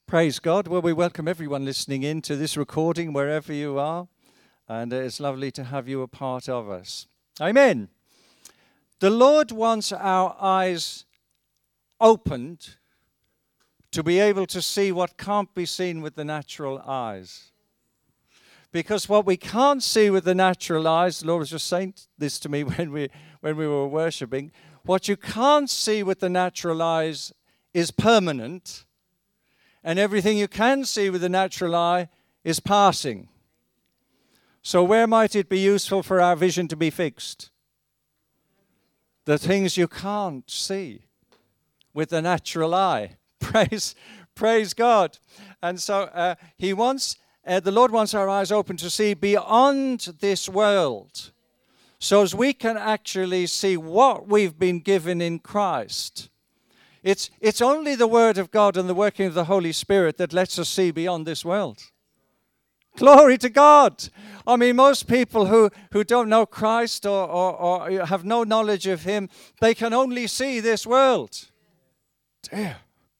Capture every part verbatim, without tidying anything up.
Praise God. Well, we welcome everyone listening in to this recording, wherever you are. And it's lovely to have you a part of us. Amen. The Lord wants our eyes opened to be able to see what can't be seen with the natural eyes. Because what we can't see with the natural eyes, the Lord was just saying this to me when we when we were worshiping, what you can't see with the natural eyes is permanent, and everything you can see with the natural eye is passing. So where might it be useful for our vision to be fixed? The things you can't see with the natural eye. Praise, praise God. And so uh, he wants, uh, the Lord wants our eyes open to see beyond this world, so as we can actually see what we've been given in Christ. It's, it's only the Word of God and the working of the Holy Spirit that lets us see beyond this world. Glory to God. I mean, most people who, who don't know Christ or, or, or have no knowledge of Him, they can only see this world. Dear.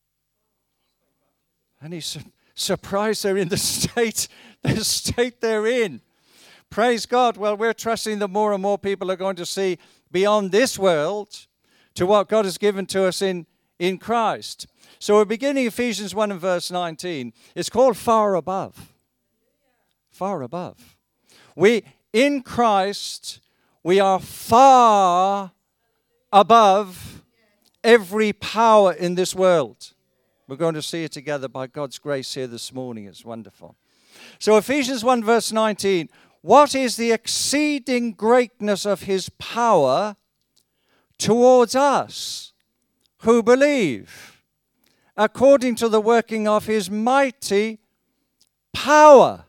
And he's su- surprised they're in the state, the state they're in. Praise God. Well, we're trusting that more and more people are going to see beyond this world to what God has given to us in, in Christ. So we're beginning Ephesians one and verse nineteen. It's called far above. Far above. We, in Christ, we are far above every power in this world. We're going to see it together by God's grace here this morning. It's wonderful. So Ephesians one verse nineteen. What is the exceeding greatness of His power towards us who believe, according to the working of His mighty power?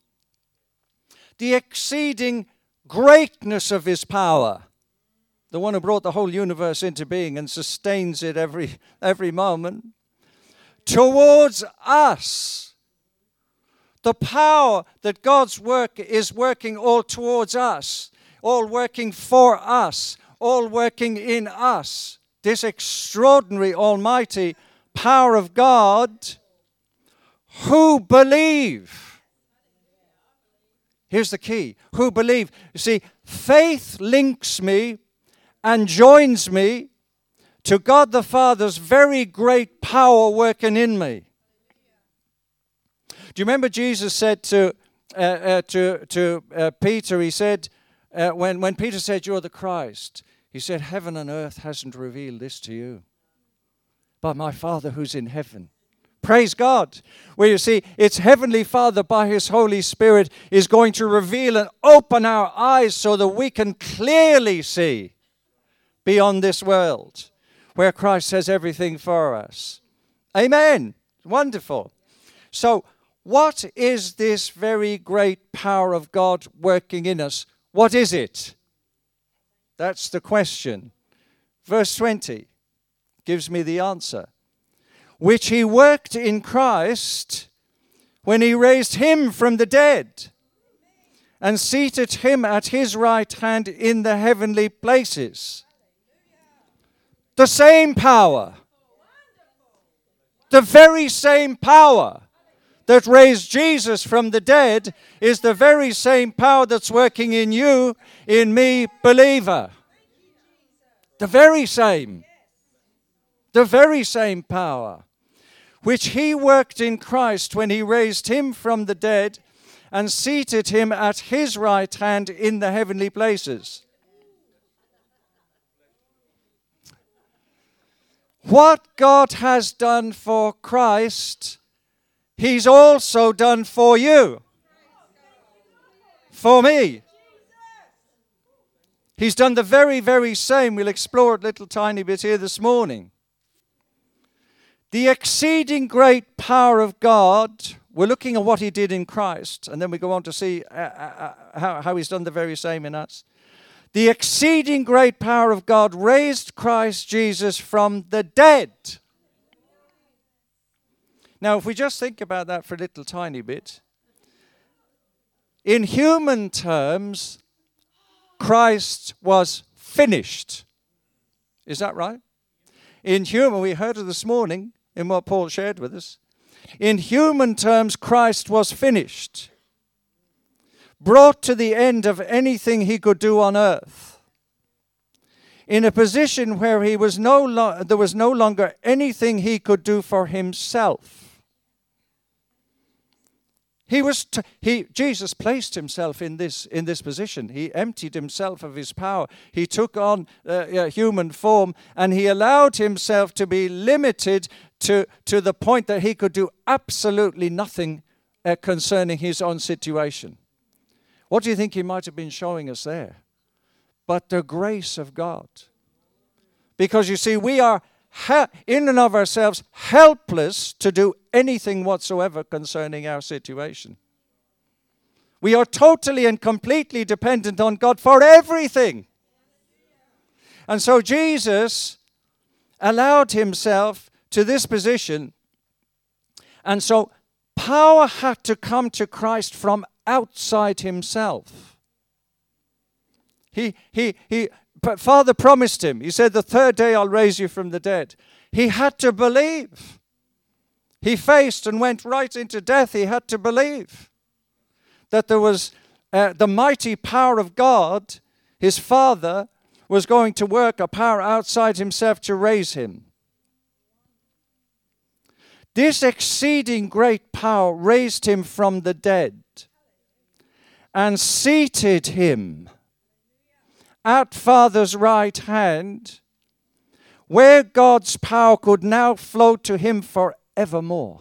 The exceeding greatness of His power. The one who brought the whole universe into being and sustains it every, every moment. Towards us. The power that God's work is working all towards us. All working for us. All working in us. This extraordinary almighty power of God who believe. Here's the key. Who believe. You see, faith links me and joins me to God the Father's very great power working in me. Do you remember Jesus said to uh, uh, to to uh, Peter, he said, uh, when, when Peter said, you're the Christ, he said, heaven and earth hasn't revealed this to you, but my Father who's in heaven. Praise God. Well, you see, it's Heavenly Father by His Holy Spirit is going to reveal and open our eyes so that we can clearly see beyond this world where Christ has everything for us. Amen. Wonderful. So, what is this very great power of God working in us? What is it? That's the question. Verse twenty gives me the answer. Which He worked in Christ when He raised Him from the dead and seated Him at His right hand in the heavenly places. The same power. The very same power that raised Jesus from the dead is the very same power that's working in you, in me, believer. The very same. The very same power. Which He worked in Christ when He raised Him from the dead and seated Him at His right hand in the heavenly places. What God has done for Christ, He's also done for you. For me. He's done the very, very same. We'll explore it a little tiny bit here this morning. The exceeding great power of God, we're looking at what He did in Christ, and then we go on to see uh, uh, how, how He's done the very same in us. The exceeding great power of God raised Christ Jesus from the dead. Now, if we just think about that for a little tiny bit, in human terms, Christ was finished. Is that right? In human, we heard it this morning in what Paul shared with us. In human terms, Christ was finished, brought to the end of anything he could do on earth, in a position where he was no lo- there was no longer anything he could do for himself. He was t- he Jesus placed himself in this in this position. He emptied himself of his power. He took on uh, uh, human form, and he allowed himself to be limited to to the point that he could do absolutely nothing uh, concerning his own situation. What do you think he might have been showing us there? But the grace of God. Because you see, we are he- in and of ourselves helpless to do anything whatsoever concerning our situation. We are totally and completely dependent on God for everything. And so Jesus allowed himself to this position. And so power had to come to Christ from outside himself. He, he, he, Father promised him. He said, the third day I'll raise you from the dead. He had to believe. He faced and went right into death. He had to believe that there was uh, the mighty power of God, his Father, was going to work a power outside himself to raise him. This exceeding great power raised him from the dead and seated him at Father's right hand, where God's power could now flow to him forevermore.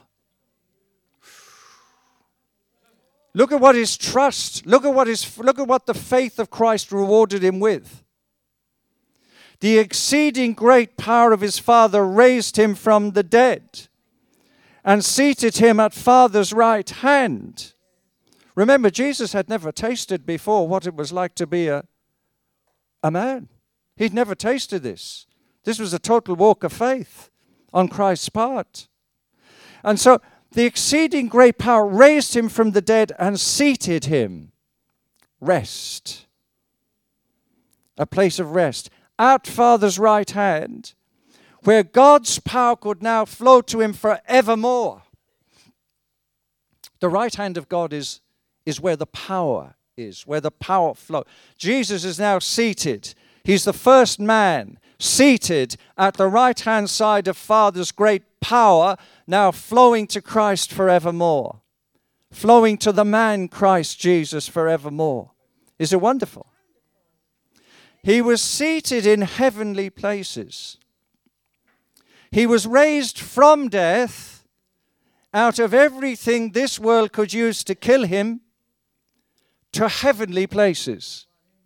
Look at what his trust, look at what his, look at what the faith of Christ rewarded him with. The exceeding great power of his Father raised him from the dead and seated him at Father's right hand. Remember, Jesus had never tasted before what it was like to be a, a man. He'd never tasted this. This was a total walk of faith on Christ's part. And so the exceeding great power raised him from the dead and seated him. Rest. A place of rest. At Father's right hand, where God's power could now flow to him forevermore. The right hand of God is, is where the power is, where the power flows. Jesus is now seated. He's the first man seated at the right-hand side of Father's great power, now flowing to Christ forevermore. Flowing to the man Christ Jesus forevermore. Is it wonderful? He was seated in heavenly places. He was raised from death out of everything this world could use to kill him to heavenly places,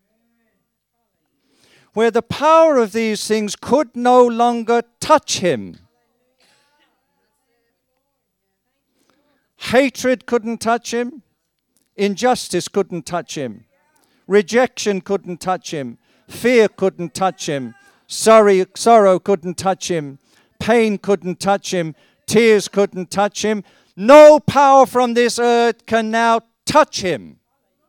where the power of these things could no longer touch him. Hatred couldn't touch him. Injustice couldn't touch him. Rejection couldn't touch him. Fear couldn't touch him. Sorry, sorrow couldn't touch him. Pain couldn't touch him. Tears couldn't touch him. No power from this earth can now touch him.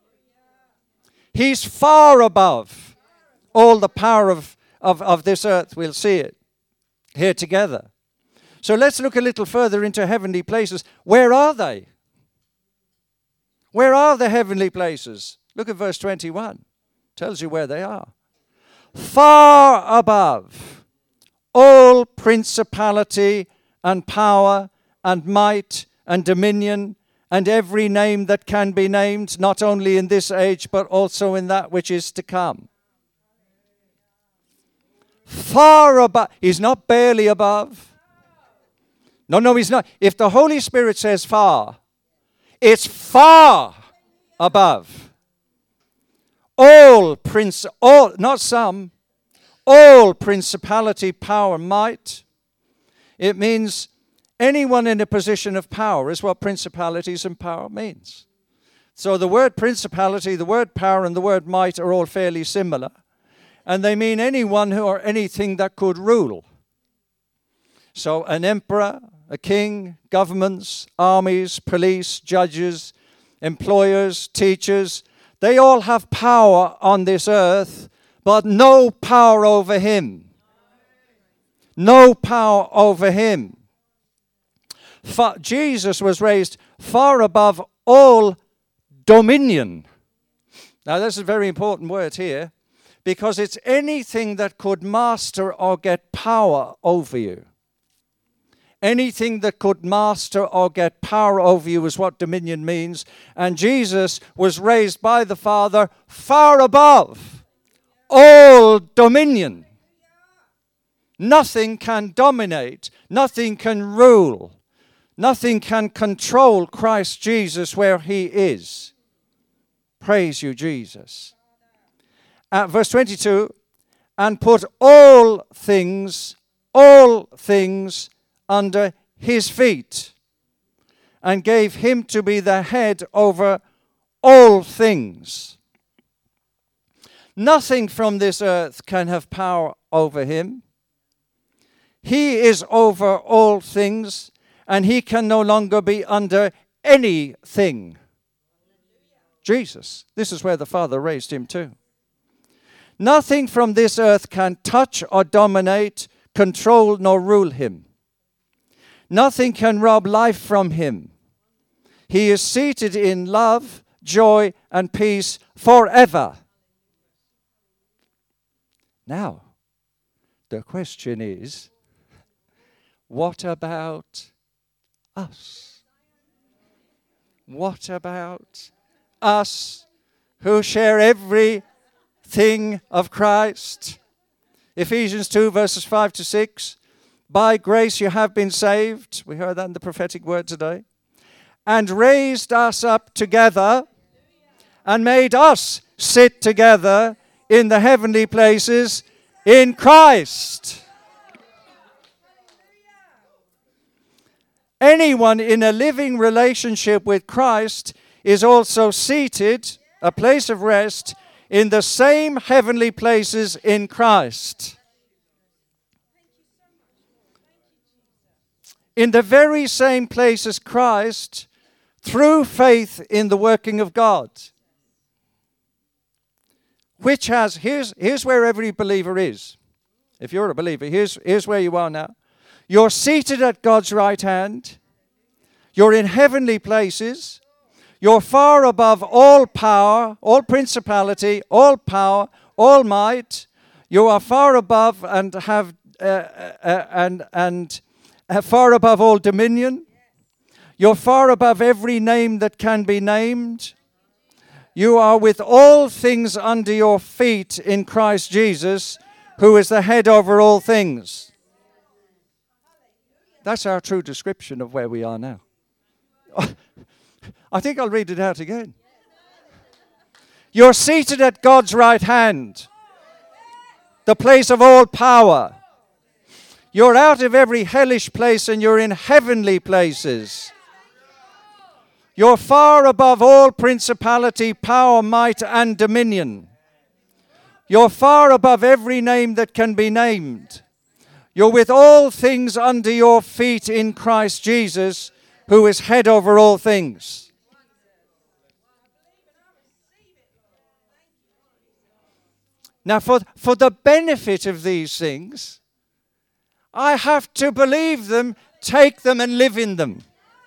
He's far above all the power of, of, of this earth. We'll see it here together. So let's look a little further into heavenly places. Where are they? Where are the heavenly places? Look at verse twenty-one. Tells you where they are. Far above all principality and power and might and dominion and every name that can be named, not only in this age, but also in that which is to come. Far above. He's not barely above. No, no, he's not. If the Holy Spirit says far, it's far above. All prince, all, not some, all principality, power, might. It means anyone in a position of power is what principalities and power means. So the word principality, the word power, and the word might are all fairly similar. And they mean anyone who or anything that could rule. So an emperor, a king, governments, armies, police, judges, employers, teachers, they all have power on this earth, but no power over him. No power over him. far, Jesus was raised far above all dominion. Now, this is a very important word here, because it's anything that could master or get power over you. Anything that could master or get power over you is what dominion means. And Jesus was raised by the Father far above all dominion. Nothing can dominate, nothing can rule, nothing can control Christ Jesus where he is. Praise you, Jesus. Uh, verse twenty-two, and put all things, all things under his feet, and gave him to be the head over all things. Nothing from this earth can have power over him. He is over all things, and he can no longer be under anything. Jesus. This is where the Father raised him to. Nothing from this earth can touch or dominate, control, nor rule him. Nothing can rob life from him. He is seated in love, joy, and peace forever. Now, the question is, what about us? What about us who share everything of Christ? Ephesians two, verses five to six. By grace you have been saved. We heard that in the prophetic word today. And raised us up together and made us sit together in the heavenly places in Christ. Anyone in a living relationship with Christ is also seated, a place of rest, in the same heavenly places in Christ. In the very same place as Christ, through faith in the working of God. Which has, here's, here's where every believer is. If you're a believer, here's, here's where you are now. You're seated at God's right hand. You're in heavenly places. You're far above all power, all principality, all power, all might. You are far above and have uh, uh, and and uh, far above all dominion. You're far above every name that can be named. You are with all things under your feet in Christ Jesus, who is the head over all things. That's our true description of where we are now. I think I'll read it out again. You're seated at God's right hand, the place of all power. You're out of every hellish place and you're in heavenly places. You're far above all principality, power, might, and dominion. You're far above every name that can be named. You're with all things under your feet in Christ Jesus, who is head over all things. Now, for, for the benefit of these things, I have to believe them, take them, and live in them.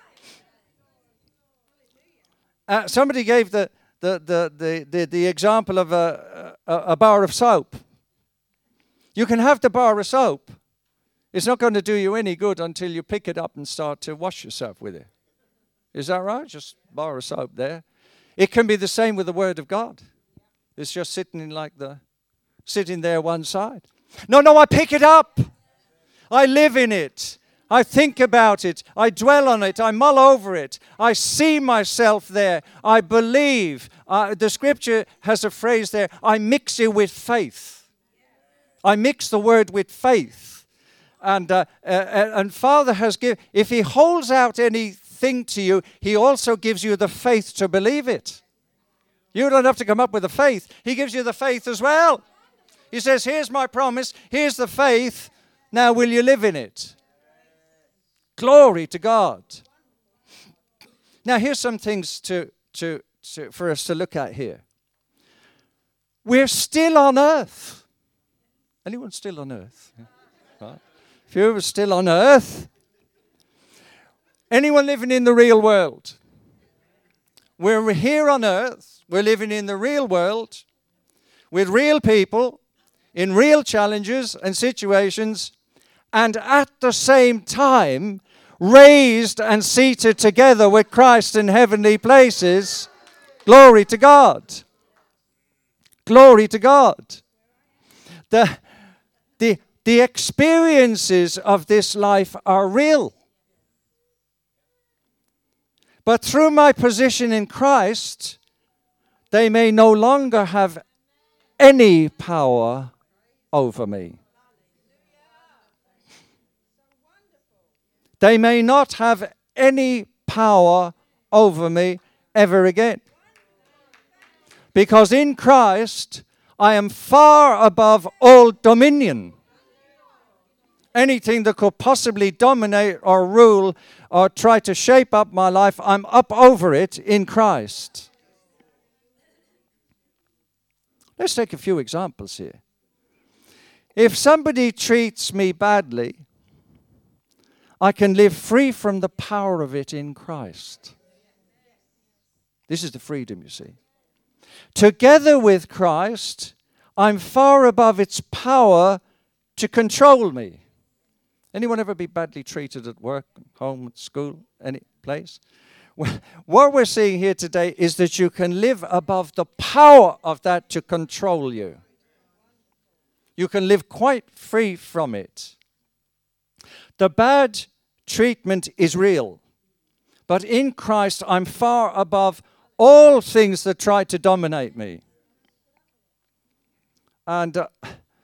Uh, somebody gave the, the, the, the, the, the example of a, a, a bar of soap. You can have the bar of soap. It's not going to do you any good until you pick it up and start to wash yourself with it. Is that right? Just a bar of soap there. It can be the same with the Word of God. It's just sitting in like the, sitting there one side. No, no, I pick it up. I live in it. I think about it. I dwell on it. I mull over it. I see myself there. I believe. Uh, the scripture has a phrase there. I mix it with faith. I mix the word with faith. And uh, uh, and Father has given, if he holds out anything to you, he also gives you the faith to believe it. You don't have to come up with the faith. He gives you the faith as well. He says, here's my promise. Here's the faith. Now will you live in it? Glory to God. Now here's some things to, to, to for us to look at here. We're still on earth. Anyone still on earth? Right. If you're still on earth, Anyone living in the real world? We're here on earth. We're living in the real world with real people in real challenges and situations, and at the same time raised and seated together with Christ in heavenly places. Glory to God. Glory to God. The, the, the experiences of this life are real. But through my position in Christ, they may no longer have any power over me. They may not have any power over me ever again. Because in Christ, I am far above all dominion. Anything that could possibly dominate or rule or try to shape up my life, I'm up over it in Christ. Let's take a few examples here. If somebody treats me badly, I can live free from the power of it in Christ. This is the freedom, you see. Together with Christ, I'm far above its power to control me. Anyone ever be badly treated at work, home, at school, any place? Well, what we're seeing here today is that you can live above the power of that to control you. You can live quite free from it. The bad treatment is real. But in Christ, I'm far above all things that try to dominate me. And uh,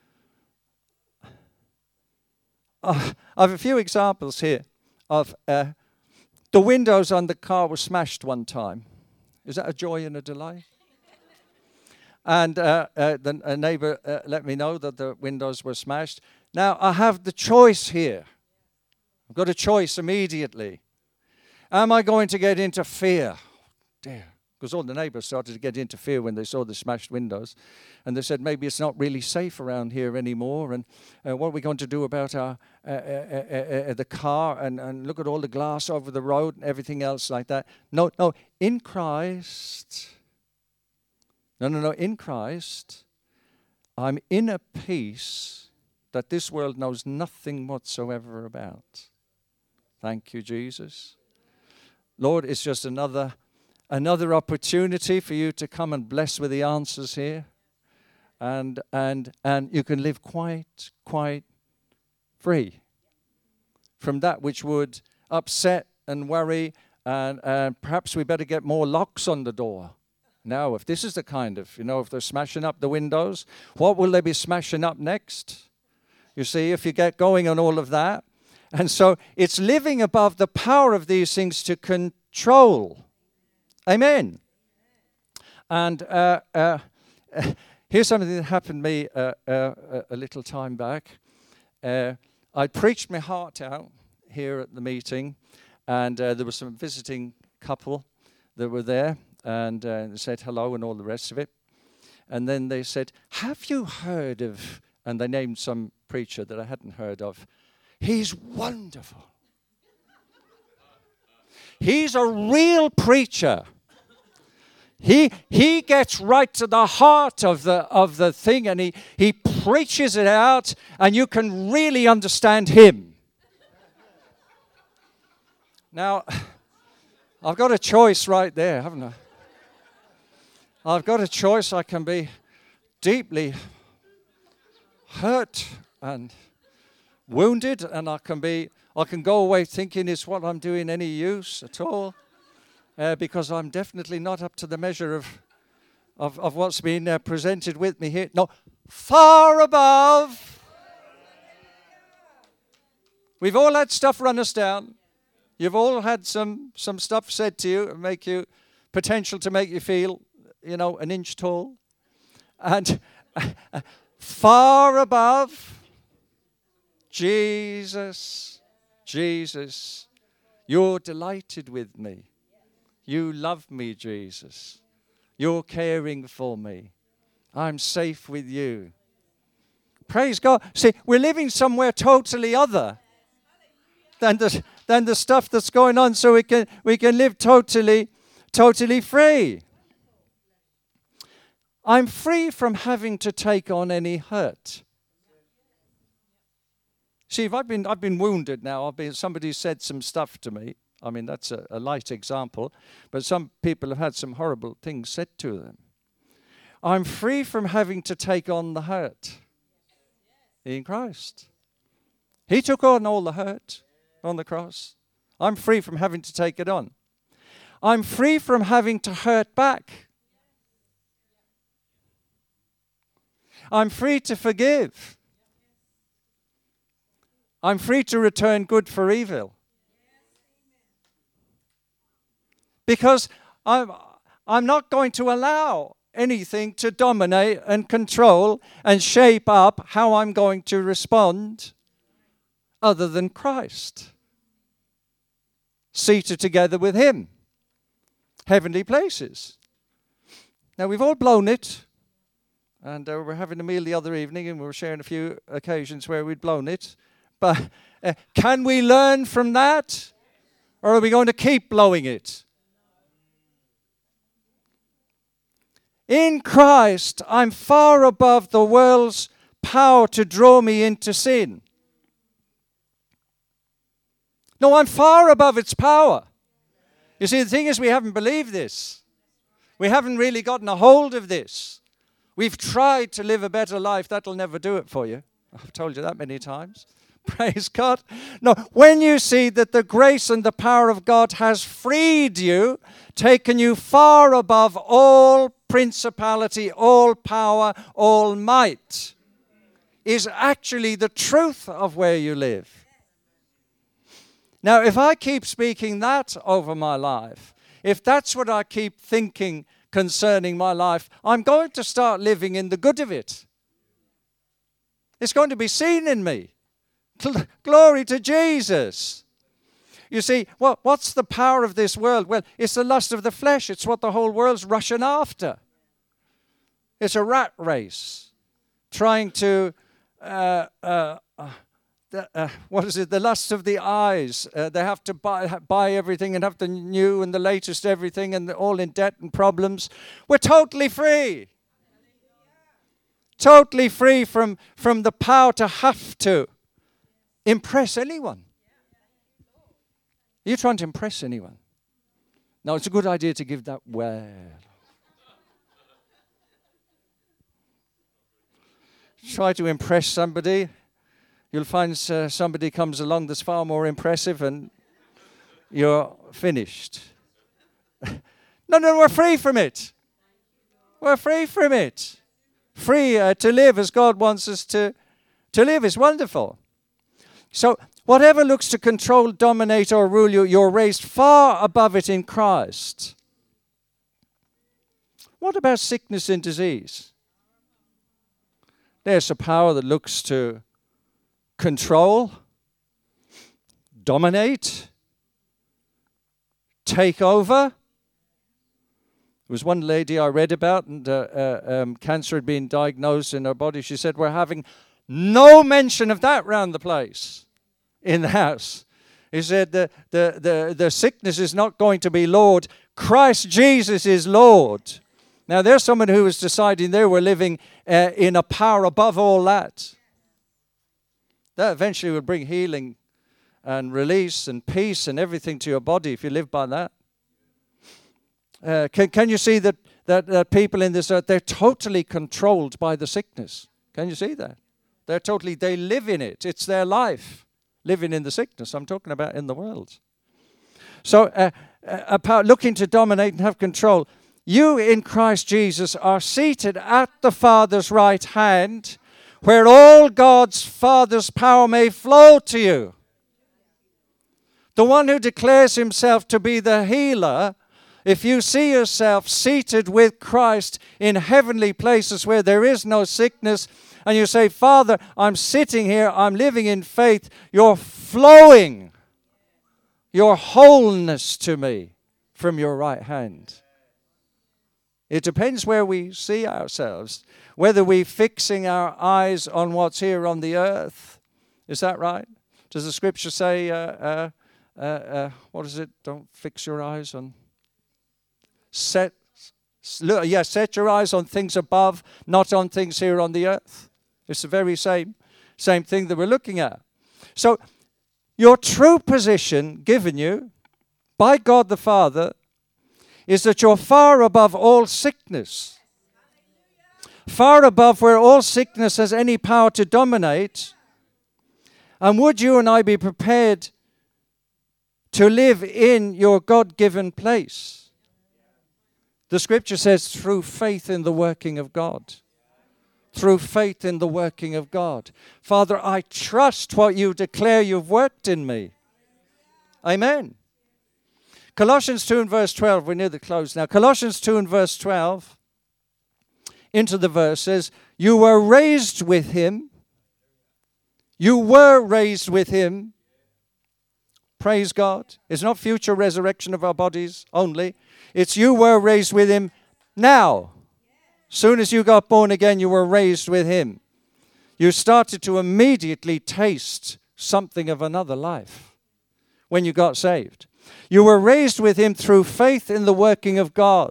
uh, I have a few examples here of uh, the windows on the car were smashed one time. Is that a joy and a delay? And uh, uh, the, a neighbor uh, let me know that the windows were smashed. Now, I have the choice here. I've got a choice immediately. Am I going to get into fear? Dear. Because all the neighbors started to get into fear when they saw the smashed windows. And they said, maybe it's not really safe around here anymore. And uh, what are we going to do about our uh, uh, uh, uh, the car? And, and look at all the glass over the road and everything else like that. No, no, in Christ. No, no, no, in Christ, I'm in a peace that this world knows nothing whatsoever about. Thank you, Jesus. Lord, it's just another... Another opportunity for you to come and bless with the answers here. And and and you can live quite, quite free from that which would upset and worry. And, and perhaps we better get more locks on the door. Now, if this is the kind of, you know, if they're smashing up the windows, what will they be smashing up next? You see, if you get going on all of that. And so it's living above the power of these things to control. Amen. And uh, uh, uh, here's something that happened to me uh, uh, a little time back. Uh, I preached my heart out here at the meeting, and uh, there was some visiting couple that were there, and uh, they said hello and all the rest of it. And then they said, have you heard of, and they named some preacher that I hadn't heard of. He's wonderful. He's a real preacher. He he gets right to the heart of the of the thing, and he, he preaches it out, and you can really understand him. Now, I've got a choice right there, haven't I? I've got a choice. I can be deeply hurt and wounded, and I can be I can go away thinking, is what I'm doing any use at all? Uh, because I'm definitely not up to the measure of of, of what's been uh, presented with me here. No, far above. We've all had stuff run us down. You've all had some some stuff said to you and make you potential to make you feel, you know, an inch tall. And uh, far above, Jesus, Jesus, you're delighted with me. You love me, Jesus. You're caring for me. I'm safe with you. Praise God. See, we're living somewhere totally other than the, than the stuff that's going on, so we can we can live totally, totally free. I'm free from having to take on any hurt. See, if I've been I've been wounded now, I've been somebody said some stuff to me. I mean, that's a, a light example, but some people have had some horrible things said to them. I'm free from having to take on the hurt in Christ. He took on all the hurt on the cross. I'm free from having to take it on. I'm free from having to hurt back. I'm free to forgive. I'm free to return good for evil. Because I'm, I'm not going to allow anything to dominate and control and shape up how I'm going to respond other than Christ. Seated together with Him. Heavenly places. Now we've all blown it. And uh, we were having a meal the other evening and we were sharing a few occasions where we'd blown it. But uh, can we learn from that? Or are we going to keep blowing it? In Christ, I'm far above the world's power to draw me into sin. No, I'm far above its power. You see, the thing is, we haven't believed this. We haven't really gotten a hold of this. We've tried to live a better life. That'll never do it for you. I've told you that many times. Praise God. No, when you see that the grace and the power of God has freed you, taken you far above all principality, all power, all might, is actually the truth of where you live. Now, if I keep speaking that over my life, if that's what I keep thinking concerning my life, I'm going to start living in the good of it. It's going to be seen in me. Glory to Jesus. You see, what, what's the power of this world? Well, it's the lust of the flesh. It's what the whole world's rushing after. It's a rat race. Trying to, uh, uh, uh, the, uh, what is it? The lust of the eyes. Uh, they have to buy, buy everything and have the new and the latest everything, and they're all in debt and problems. We're totally free. Totally free from, from the power to have to impress anyone. Are you trying to impress anyone? No, it's a good idea to give that well. Try to impress somebody. You'll find uh, somebody comes along that's far more impressive and you're finished. no, no, we're free from it. We're free from it. Free uh, to live as God wants us to, to live is wonderful. So whatever looks to control, dominate, or rule you, you're raised far above it in Christ. What about sickness and disease? There's a power that looks to control, dominate, take over. There was one lady I read about, and uh, uh, um, cancer had been diagnosed in her body. She said, we're having no mention of that round the place, in the house. He said, the, the, the, the sickness is not going to be Lord. Christ Jesus is Lord. Now, there's someone who was deciding they were living uh, in a power above all that. That eventually will bring healing and release and peace and everything to your body if you live by that. Uh, can, can you see that, that, that people in this earth, they're totally controlled by the sickness? Can you see that? They're totally, they live in it. It's their life, living in the sickness. I'm talking about in the world. So, uh, uh, about looking to dominate and have control. You in Christ Jesus are seated at the Father's right hand, where all God's Father's power may flow to you. The one who declares himself to be the healer, if you see yourself seated with Christ in heavenly places where there is no sickness, and you say, Father, I'm sitting here, I'm living in faith, you're flowing your wholeness to me from your right hand. It depends where we see ourselves, whether we're fixing our eyes on what's here on the earth. Is that right? Does the scripture say, uh, uh, uh, uh, what is it? Don't fix your eyes on. Set, look, yeah, set your eyes on things above, not on things here on the earth. It's the very same, same thing that we're looking at. So, your true position given you by God the Father is that you're far above all sickness. Far above where all sickness has any power to dominate. And would you and I be prepared to live in your God-given place? The scripture says through faith in the working of God. Through faith in the working of God. Father, I trust what you declare you've worked in me. Amen. Colossians two and verse twelve, we're near the close now. Colossians two and verse twelve, into the verse says, you were raised with him. You were raised with him. Praise God. It's not future resurrection of our bodies only. It's you were raised with him now. Soon as you got born again, you were raised with him. You started to immediately taste something of another life when you got saved. You were raised with him through faith in the working of God.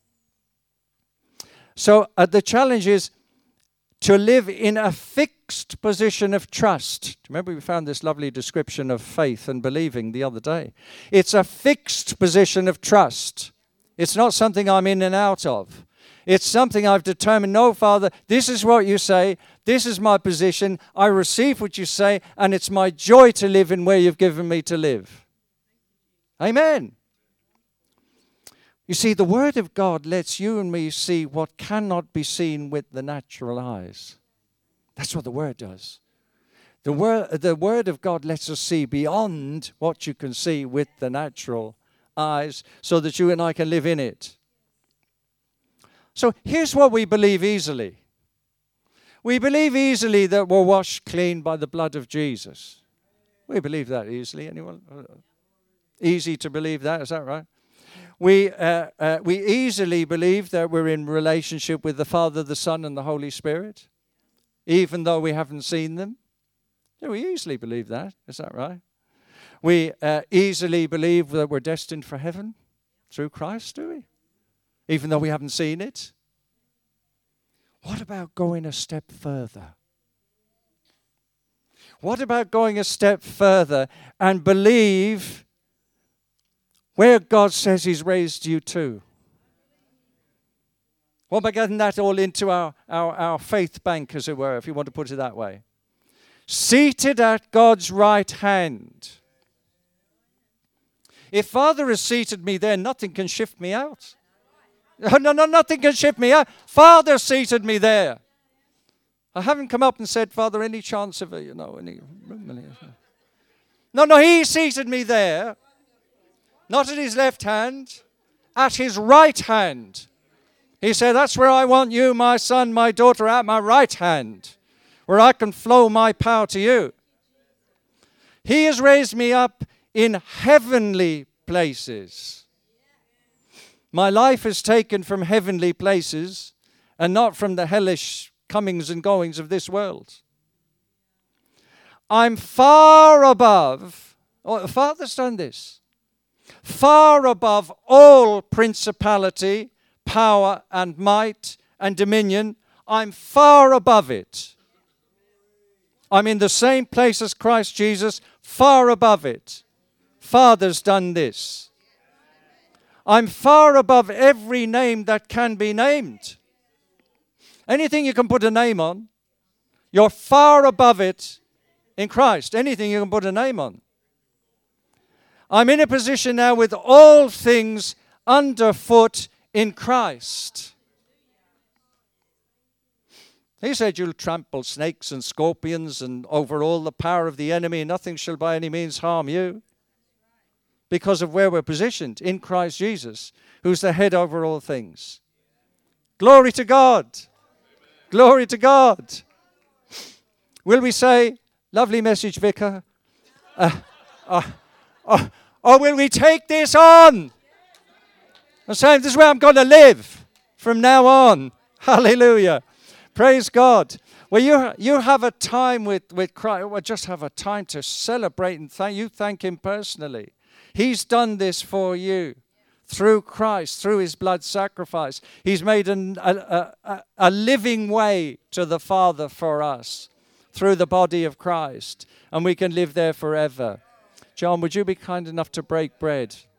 So uh, the challenge is to live in a fixed position of trust. Remember we found this lovely description of faith and believing the other day. It's a fixed position of trust. It's not something I'm in and out of. It's something I've determined, no, Father, this is what you say. This is my position. I receive what you say, and it's my joy to live in where you've given me to live. Amen. You see, the Word of God lets you and me see what cannot be seen with the natural eyes. That's what the Word does. The Word, the Word of God lets us see beyond what you can see with the natural eyes so that you and I can live in it. So here's what we believe easily. We believe easily that we're washed clean by the blood of Jesus. We believe that easily. Anyone? Easy to believe that, is that right? We uh, uh, we easily believe that we're in relationship with the Father, the Son, and the Holy Spirit, even though we haven't seen them. Yeah, we easily believe that, is that right? We uh, easily believe that we're destined for heaven through Christ, do we? Even though we haven't seen it. What about going a step further? What about going a step further and believe where God says he's raised you to? What about getting that all into our, our, our faith bank, as it were, if you want to put it that way? Seated at God's right hand. If Father has seated me there, nothing can shift me out. No, no, nothing can shift me out. Father seated me there. I haven't come up and said, Father, any chance of a, you know, any... No, no, he seated me there. Not at his left hand, at his right hand. He said, that's where I want you, my son, my daughter, at my right hand, where I can flow my power to you. He has raised me up in heavenly places. My life is taken from heavenly places and not from the hellish comings and goings of this world. I'm far above, oh, the Father's done this, far above all principality, power and might and dominion. I'm far above it. I'm in the same place as Christ Jesus, far above it. Father's done this. I'm far above every name that can be named. Anything you can put a name on, you're far above it in Christ. Anything you can put a name on. I'm in a position now with all things underfoot in Christ. He said you'll trample snakes and scorpions and over all the power of the enemy. Nothing shall by any means harm you. Because of where we're positioned in Christ Jesus, who's the head over all things. Glory to God. Amen. Glory to God. Will we say, lovely message, Vicar? Uh, uh, uh, or will we take this on? And say, this is where I'm going to live from now on. Hallelujah. Praise God. Well, you you have a time with, with Christ. Well, just have a time to celebrate and thank you. Thank Him personally. He's done this for you through Christ, through His blood sacrifice. He's made an, a, a, a living way to the Father for us through the body of Christ. And we can live there forever. John, would you be kind enough to break bread?